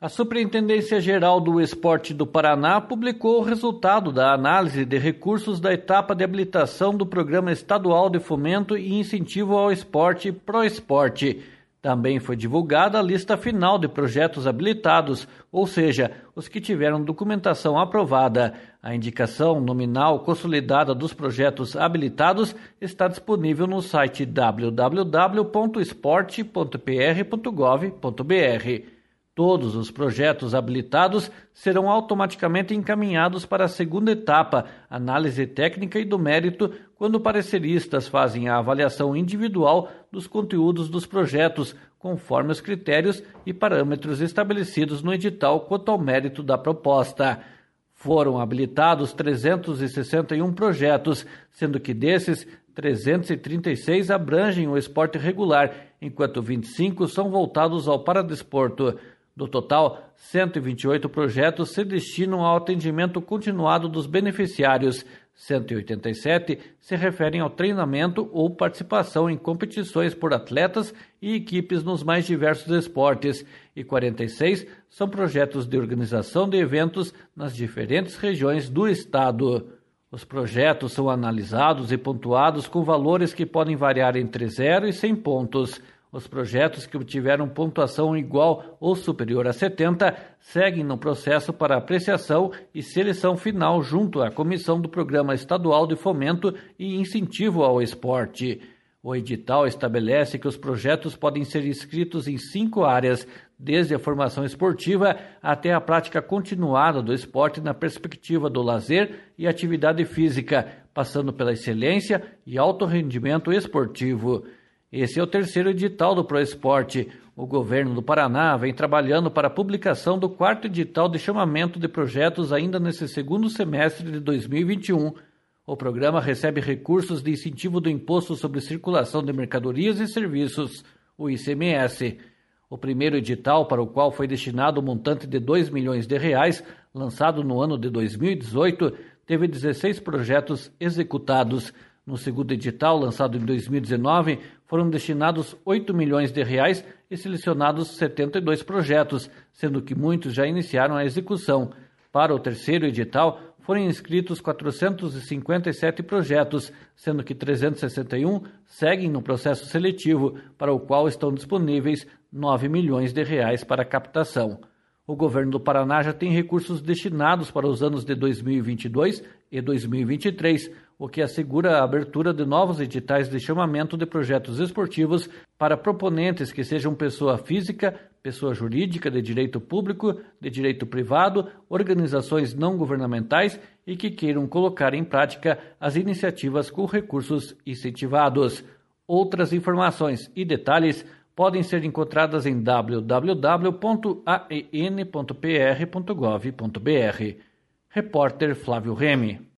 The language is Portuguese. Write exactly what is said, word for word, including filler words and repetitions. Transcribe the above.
A Superintendência Geral do Esporte do Paraná publicou o resultado da análise de recursos da etapa de habilitação do Programa Estadual de Fomento e Incentivo ao Esporte ProEsporte. Também foi divulgada a lista final de projetos habilitados, ou seja, os que tiveram documentação aprovada. A indicação nominal consolidada dos projetos habilitados está disponível no site w w w ponto esporte ponto p r ponto gov ponto b r. Todos os projetos habilitados serão automaticamente encaminhados para a segunda etapa, análise técnica e do mérito, quando pareceristas fazem a avaliação individual dos conteúdos dos projetos, conforme os critérios e parâmetros estabelecidos no edital quanto ao mérito da proposta. Foram habilitados trezentos e sessenta e um projetos, sendo que desses, trezentos e trinta e seis abrangem o esporte regular, enquanto vinte e cinco são voltados ao paradesporto. Do total, cento e vinte e oito projetos se destinam ao atendimento continuado dos beneficiários, cento e oitenta e sete se referem ao treinamento ou participação em competições por atletas e equipes nos mais diversos esportes, e quarenta e seis são projetos de organização de eventos nas diferentes regiões do estado. Os projetos são analisados e pontuados com valores que podem variar entre zero e cem pontos. Os projetos que obtiveram pontuação igual ou superior a setenta seguem no processo para apreciação e seleção final junto à Comissão do Programa Estadual de Fomento e Incentivo ao Esporte. O edital estabelece que os projetos podem ser inscritos em cinco áreas, desde a formação esportiva até a prática continuada do esporte na perspectiva do lazer e atividade física, passando pela excelência e alto rendimento esportivo. Esse é o terceiro edital do ProEsporte. O governo do Paraná vem trabalhando para a publicação do quarto edital de chamamento de projetos ainda nesse segundo semestre de dois mil e vinte e um. O programa recebe recursos de incentivo do Imposto sobre Circulação de Mercadorias e Serviços, o I C M S. O primeiro edital, para o qual foi destinado um montante de dois milhões de reais, lançado no ano de dois mil e dezoito, teve dezesseis projetos executados. No segundo edital, lançado em dois mil e dezenove, foram destinados oito milhões de reais e selecionados setenta e dois projetos, sendo que muitos já iniciaram a execução. Para o terceiro edital, foram inscritos quatrocentos e cinquenta e sete projetos, sendo que trezentos e sessenta e um seguem no processo seletivo, para o qual estão disponíveis nove milhões de reais para captação. O governo do Paraná já tem recursos destinados para os anos de dois mil e vinte e dois e dois mil e vinte e três, o que assegura a abertura de novos editais de chamamento de projetos esportivos para proponentes que sejam pessoa física, pessoa jurídica de direito público, de direito privado, organizações não governamentais e que queiram colocar em prática as iniciativas com recursos incentivados. Outras informações e detalhes podem ser encontradas em w w w ponto a e n ponto p r ponto gov ponto b r. Repórter Flávio Remy.